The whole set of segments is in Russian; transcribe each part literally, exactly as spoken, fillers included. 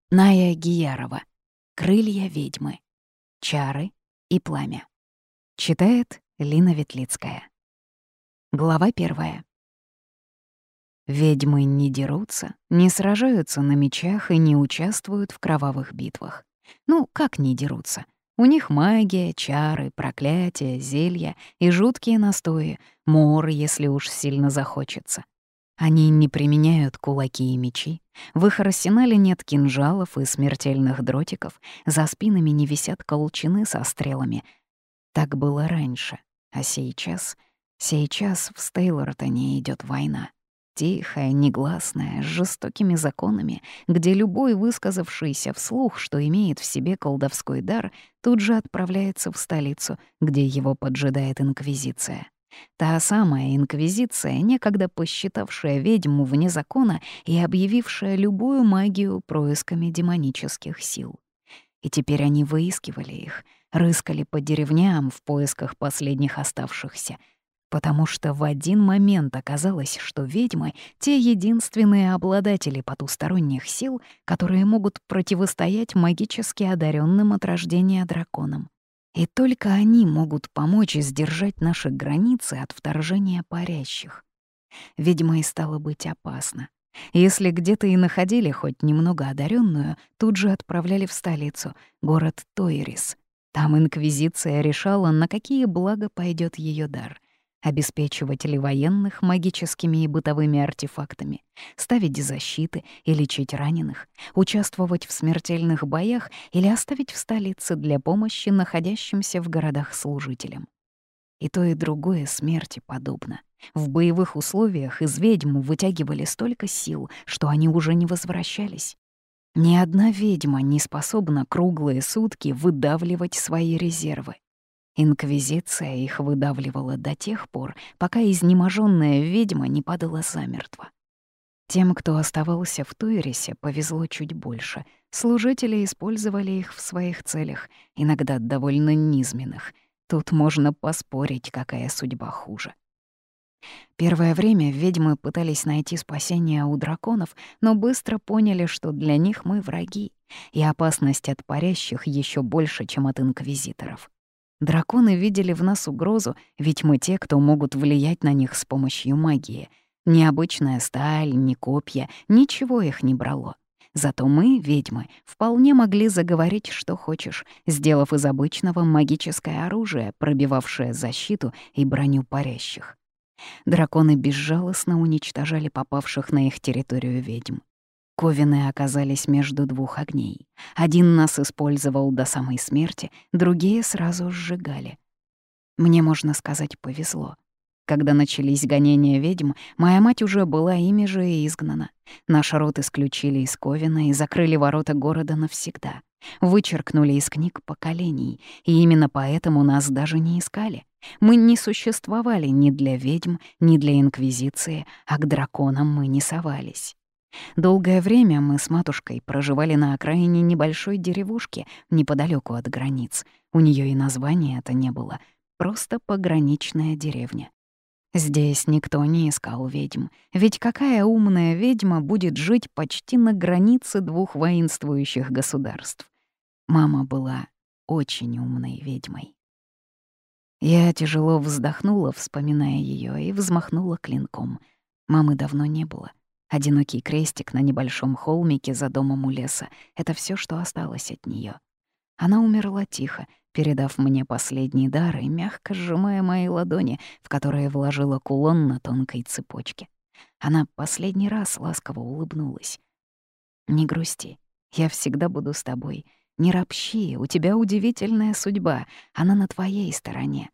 Ная Гиярова. «Крылья ведьмы. Чары и пламя». Читает Лина Ветлицкая. Глава первая. Ведьмы не дерутся, не сражаются на мечах и не участвуют в кровавых битвах. Ну, как не дерутся? У них магия, чары, проклятия, зелья и жуткие настои, мор, если уж сильно захочется. Они не применяют кулаки и мечи, в их арсенале нет кинжалов и смертельных дротиков, за спинами не висят колчаны со стрелами. Так было раньше, а сейчас... Сейчас в Стейлортоне идет война. Тихая, негласная, с жестокими законами, где любой, высказавшийся вслух, что имеет в себе колдовской дар, тут же отправляется в столицу, где его поджидает Инквизиция. Та самая Инквизиция, некогда посчитавшая ведьму вне закона и объявившая любую магию происками демонических сил. И теперь они выискивали их, рыскали по деревням в поисках последних оставшихся, потому что в один момент оказалось, что ведьмы — те единственные обладатели потусторонних сил, которые могут противостоять магически одаренным от рождения драконам. И только они могут помочь сдержать наши границы от вторжения парящих. Ведьмой стало быть опасно. Если где-то и находили хоть немного одаренную, тут же отправляли в столицу, город Тойрис. Там Инквизиция решала, на какие блага пойдет ее дар. Обеспечивать ли военных магическими и бытовыми артефактами, ставить защиты и лечить раненых, участвовать в смертельных боях или оставить в столице для помощи находящимся в городах служителям. И то, и другое смерти подобно. В боевых условиях из ведьм вытягивали столько сил, что они уже не возвращались. Ни одна ведьма не способна круглые сутки выдавливать свои резервы. Инквизиция их выдавливала до тех пор, пока изнеможённая ведьма не падала замертво. Тем, кто оставался в Тойрисе, повезло чуть больше. Служители использовали их в своих целях, иногда довольно низменных. Тут можно поспорить, какая судьба хуже. Первое время ведьмы пытались найти спасение у драконов, но быстро поняли, что для них мы враги, и опасность от парящих еще больше, чем от инквизиторов. Драконы видели в нас угрозу, ведь мы те, кто могут влиять на них с помощью магии. Ни обычная сталь, ни копья, ничего их не брало. Зато мы, ведьмы, вполне могли заговорить что хочешь, сделав из обычного магическое оружие, пробивавшее защиту и броню парящих. Драконы безжалостно уничтожали попавших на их территорию ведьм. Ковины оказались между двух огней. Один нас использовал до самой смерти, другие сразу сжигали. Мне, можно сказать, повезло. Когда начались гонения ведьм, моя мать уже была ими же и изгнана. Наш род исключили из Ковина и закрыли ворота города навсегда. Вычеркнули из книг поколений, и именно поэтому нас даже не искали. Мы не существовали ни для ведьм, ни для Инквизиции, а к драконам мы не совались. Долгое время мы с матушкой проживали на окраине небольшой деревушки неподалеку от границ. У нее и названия это не было, просто пограничная деревня. Здесь никто не искал ведьм, ведь какая умная ведьма будет жить почти на границе двух воинствующих государств? Мама была очень умной ведьмой. Я тяжело вздохнула, вспоминая ее, и взмахнула клинком. Мамы давно не было. Одинокий крестик на небольшом холмике за домом у леса — это все, что осталось от нее. Она умерла тихо, передав мне последний дар и мягко сжимая мои ладони, в которые вложила кулон на тонкой цепочке. Она последний раз ласково улыбнулась. «Не грусти, я всегда буду с тобой. Не ропщи, у тебя удивительная судьба, она на твоей стороне».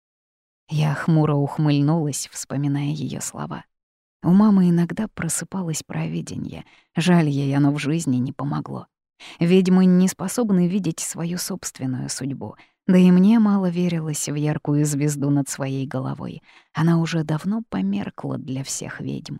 Я хмуро ухмыльнулась, вспоминая ее слова. У мамы иногда просыпалось провидение. Жаль, ей оно в жизни не помогло. Ведьмы не способны видеть свою собственную судьбу. Да и мне мало верилось в яркую звезду над своей головой. Она уже давно померкла для всех ведьм.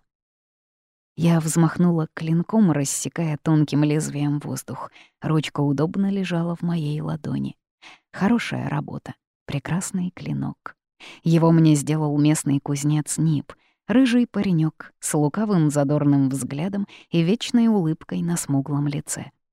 Я взмахнула клинком, рассекая тонким лезвием воздух. Ручка удобно лежала в моей ладони. Хорошая работа, прекрасный клинок. Его мне сделал местный кузнец Нип — рыжий паренек с лукавым задорным взглядом и вечной улыбкой на смуглом лице.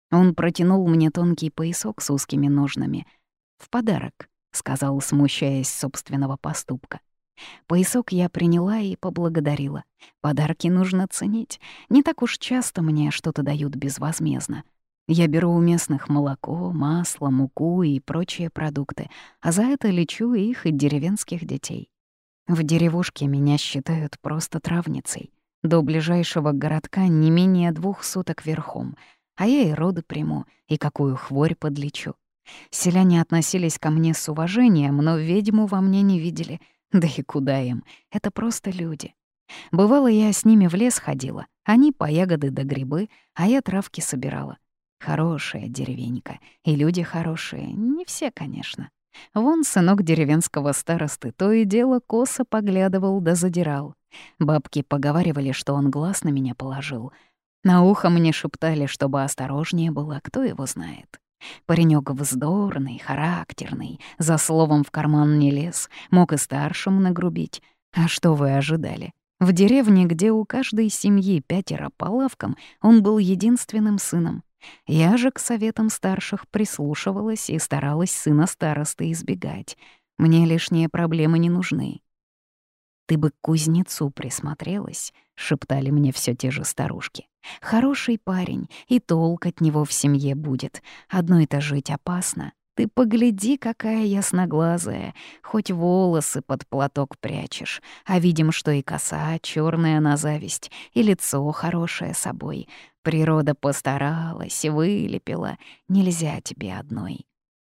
Он протянул мне тонкий поясок с узкими ножнами. «В подарок», — сказал, смущаясь собственного поступка. Поясок я приняла и поблагодарила. Подарки нужно ценить. Не так уж часто мне что-то дают безвозмездно. Я беру у местных молоко, масло, муку и прочие продукты, а за это лечу их и деревенских детей. В деревушке меня считают просто травницей. До ближайшего городка не менее двух суток верхом, а я и роды приму, и какую хворь подлечу. Селяне относились ко мне с уважением, но ведьму во мне не видели. Да и куда им? Это просто люди. Бывало, я с ними в лес ходила. Они по ягоды да грибы, а я травки собирала. Хорошая деревенька. И люди хорошие. Не все, конечно. Вон сынок деревенского старосты то и дело косо поглядывал да задирал. Бабки поговаривали, что он глаз на меня положил. На ухо мне шептали, чтобы осторожнее была, кто его знает. Паренек вздорный, характерный, за словом в карман не лез, мог и старшим нагрубить. А что вы ожидали? В деревне, где у каждой семьи пятеро по лавкам, он был единственным сыном. Я же к советам старших прислушивалась и старалась сына старосты избегать. Мне лишние проблемы не нужны. «Ты бы к кузнецу присмотрелась», — шептали мне все те же старушки. «Хороший парень, и толк от него в семье будет. Одной-то жить опасно. Ты погляди, какая ясноглазая, хоть волосы под платок прячешь, а видим, что и коса черная на зависть, и лицо хорошее собой. Природа постаралась, вылепила. Нельзя тебе одной».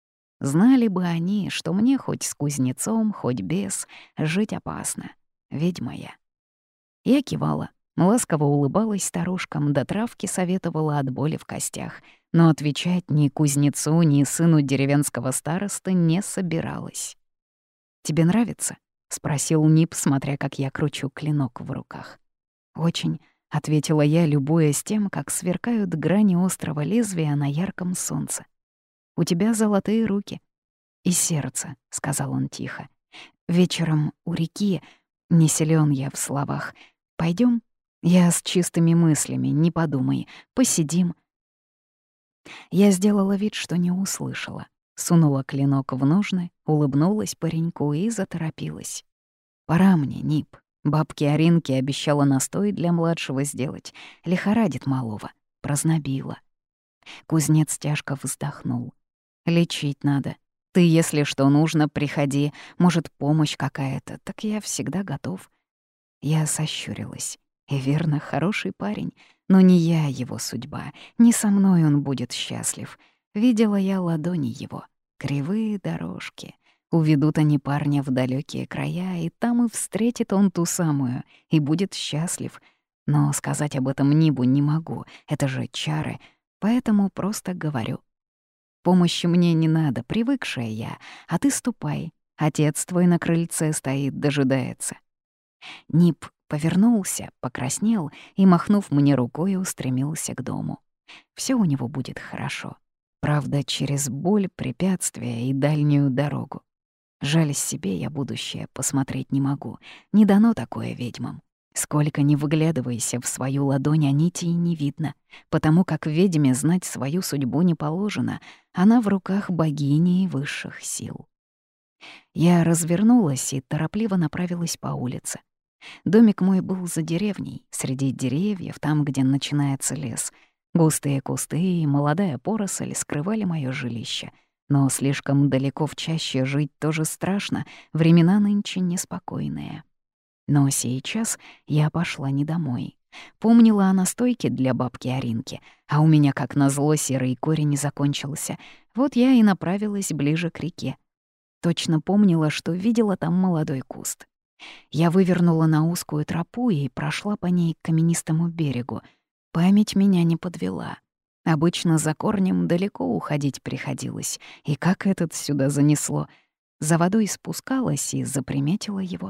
Знали бы они, что мне хоть с кузнецом, хоть без, жить опасно. Ведьма я. Я кивала, ласково улыбалась старушкам, до травки советовала от боли в костях, но отвечать ни кузнецу, ни сыну деревенского старосты не собиралась. «Тебе нравится?» — спросил Нип, смотря, как я кручу клинок в руках. «Очень», — ответила я, любуясь тем, как сверкают грани острого лезвия на ярком солнце. «У тебя золотые руки». «И сердце», — сказал он тихо. «Вечером у реки, не силен я в словах. Пойдем? Я с чистыми мыслями, не подумай. Посидим». Я сделала вид, что не услышала. Сунула клинок в ножны, улыбнулась пареньку и заторопилась. «Пора мне, Нип. Бабке Аринке обещала настой для младшего сделать. Лихорадит малого. Прознобила». Кузнец тяжко вздохнул. «Лечить надо. Ты, если что нужно, приходи. Может, помощь какая-то, так я всегда готов». Я сощурилась. И верно, хороший парень. Но не я его судьба. Не со мной он будет счастлив. Видела я ладони его. Кривые дорожки. Уведут они парня в далекие края, и там и встретит он ту самую, и будет счастлив. Но сказать об этом Нибу не могу. Это же чары. Поэтому просто говорю. Помощи мне не надо, привыкшая я, а ты ступай. Отец твой на крыльце стоит, дожидается». Нип повернулся, покраснел и, махнув мне рукой, устремился к дому. Все у него будет хорошо. Правда, через боль, препятствия и дальнюю дорогу. Жаль, себе я будущее посмотреть не могу. Не дано такое ведьмам. Сколько ни выглядывайся в свою ладонь, а нитей не видно, потому как ведьме знать свою судьбу не положено, она в руках богини и высших сил. Я развернулась и торопливо направилась по улице. Домик мой был за деревней, среди деревьев, там, где начинается лес. Густые кусты и молодая поросль скрывали моё жилище. Но слишком далеко в чаще жить тоже страшно, времена нынче неспокойные. Но сейчас я пошла не домой. Помнила о настойке для бабки Аринки, а у меня, как назло, серый корень закончился. Вот я и направилась ближе к реке. Точно помнила, что видела там молодой куст. Я вывернула на узкую тропу и прошла по ней к каменистому берегу. Память меня не подвела. Обычно за корнем далеко уходить приходилось. И как этот сюда занесло? За водой спускалась и заприметила его.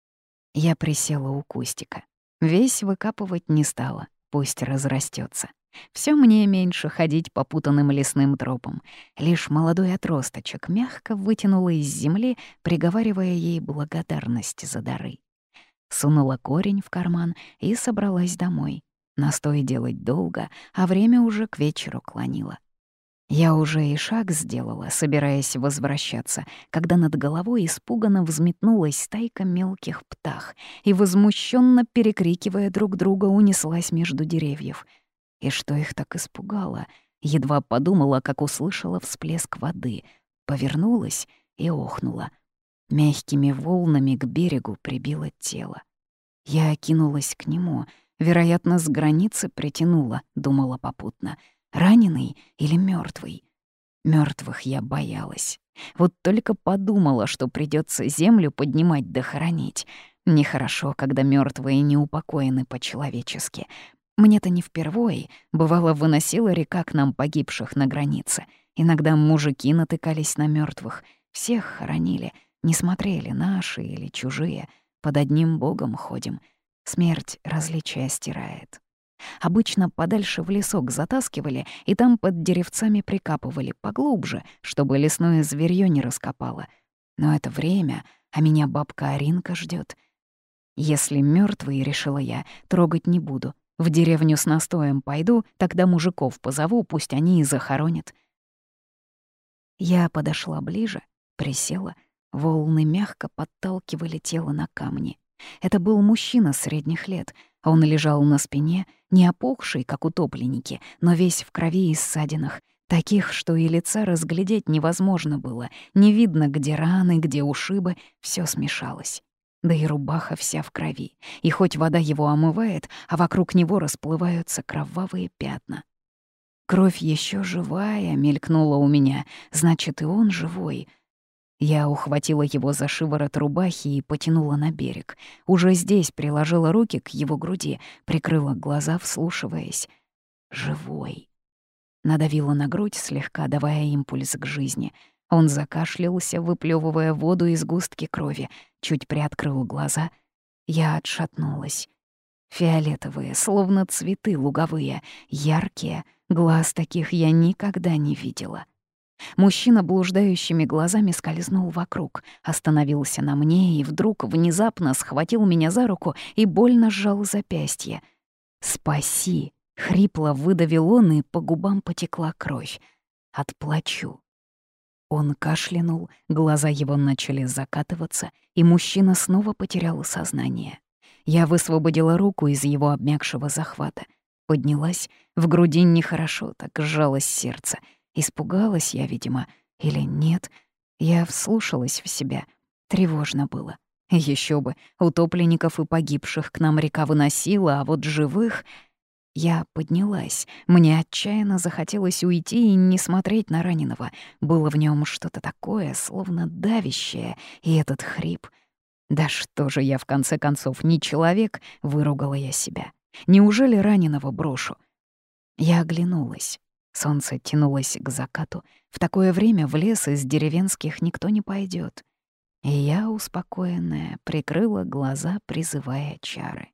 Я присела у кустика. Весь выкапывать не стала, пусть разрастется. Все мне меньше ходить по путанным лесным тропам. Лишь молодой отросточек мягко вытянула из земли, приговаривая ей благодарность за дары. Сунула корень в карман и собралась домой. Настой делать долго, а время уже к вечеру клонило. Я уже и шаг сделала, собираясь возвращаться, когда над головой испуганно взметнулась стайка мелких птах и, возмущенно перекрикивая друг друга, унеслась между деревьев. И что их так испугало? Едва подумала, как услышала всплеск воды, повернулась и охнула. Мягкими волнами к берегу прибило тело. Я окинулась к нему, вероятно, с границы притянула, думала попутно. Раненый или мертвый? Мертвых я боялась. Вот только подумала, что придется землю поднимать да хоронить. Нехорошо, когда мертвые не упокоены по-человечески. Мне-то не впервой, бывало, выносила река к нам погибших на границе. Иногда мужики натыкались на мертвых, всех хоронили, не смотрели, наши или чужие. Под одним богом ходим. Смерть различия стирает. Обычно подальше в лесок затаскивали и там под деревцами прикапывали поглубже, чтобы лесное зверьё не раскопало. Но это время, а меня бабка Аринка ждёт. Если мёртвый, решила я, трогать не буду. В деревню с настоем пойду, тогда мужиков позову, пусть они и захоронят. Я подошла ближе, присела. Волны мягко подталкивали тело на камни. Это был мужчина средних лет. Он лежал на спине, не опухший, как утопленники, но весь в крови и ссадинах, таких, что и лица разглядеть невозможно было. Не видно, где раны, где ушибы, все смешалось. Да и рубаха вся в крови. И хоть вода его омывает, а вокруг него расплываются кровавые пятна. Кровь еще живая, мелькнула у меня, значит, и он живой. Я ухватила его за шиворот рубахи и потянула на берег. Уже здесь приложила руки к его груди, прикрыла глаза, вслушиваясь. Живой. Надавила на грудь, слегка давая импульс к жизни. Он закашлялся, выплёвывая воду из густки крови, чуть приоткрыл глаза. Я отшатнулась. Фиолетовые, словно цветы луговые, яркие, глаз таких я никогда не видела. Мужчина блуждающими глазами скользнул вокруг, остановился на мне и вдруг внезапно схватил меня за руку и больно сжал запястье. «Спаси!» — хрипло выдавил он, и по губам потекла кровь. «Отплачу». Он кашлянул, глаза его начали закатываться, и мужчина снова потерял сознание. Я высвободила руку из его обмякшего захвата. Поднялась, в груди нехорошо, так сжалось сердце. Испугалась я, видимо, или нет. Я вслушалась в себя. Тревожно было. Еще бы, утопленников и погибших к нам река выносила, а вот живых... Я поднялась. Мне отчаянно захотелось уйти и не смотреть на раненого. Было в нем что-то такое, словно давящее, и этот хрип. «Да что же я, в конце концов, не человек?» — выругала я себя. «Неужели раненого брошу?» Я оглянулась. Солнце тянулось к закату. В такое время в лес из деревенских никто не пойдет. И я, успокоенная, прикрыла глаза, призывая чары.